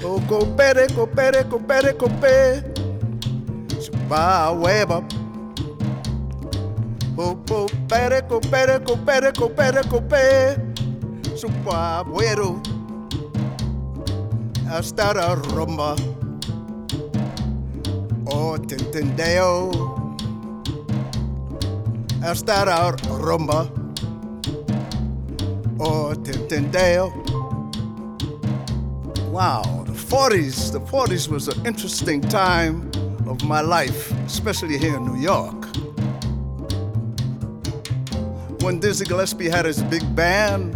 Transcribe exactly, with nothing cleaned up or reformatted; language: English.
O copere, copere, copere, copere. Supa hueva. O copere, copere, copere, copere, copere. Supa bueno. Hasta la rumba. O tentendeo. Hasta la rumba. O tentendeo. Wow, the forties, the forties was an interesting time of my life, especially here in New York. When Dizzy Gillespie had his big band,